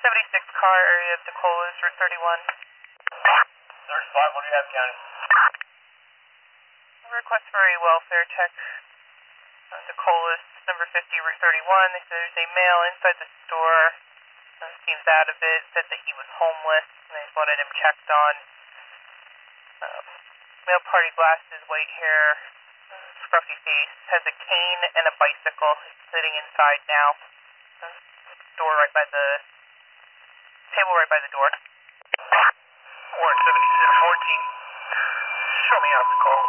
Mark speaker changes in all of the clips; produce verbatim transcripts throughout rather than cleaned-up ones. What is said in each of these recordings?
Speaker 1: seventy-six car area of Decolas, Route thirty-one.
Speaker 2: thirty-five, what do you have, County?
Speaker 1: Request for a welfare check. Uh, Decolas, number fifty, Route thirty-one. They said there's a male inside the store. Uh, seems out of it. Said that he was homeless. And they just wanted him checked on. Um, male party glasses, white hair, uh, scruffy face. Has a cane and a bicycle. He's sitting inside now. Uh, door right by the table right by the door.
Speaker 2: Warrant seventy-six fourteen. Show me out the calls.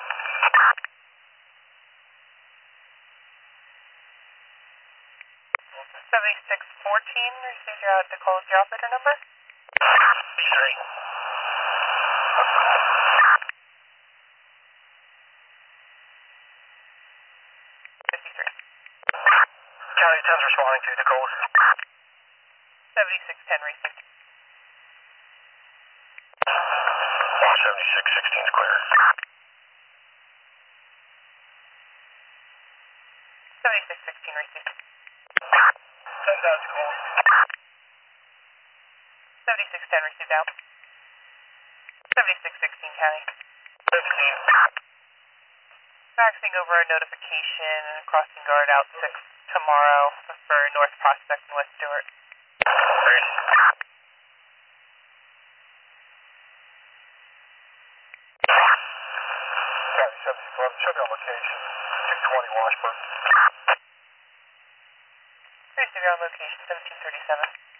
Speaker 1: seventy-six fourteen, received your out to call your operator number?
Speaker 2: B three.
Speaker 1: fifty-three.
Speaker 2: County ten's responding to the calls.
Speaker 1: seventy-six ten, received.
Speaker 2: seventy-six sixteen is clear.
Speaker 1: seventy-six sixteen, received.
Speaker 2: ten thousand calls.
Speaker 1: seventy-six ten, received out. seventy-six sixteen, County.
Speaker 2: fifteen.
Speaker 1: Faxing over a notification and a crossing guard out six tomorrow for North Prospect and West Stewart.
Speaker 2: Great. County seventy-four, show me on location. two twenty Washburn.
Speaker 1: Received on location, seventeen thirty-seven.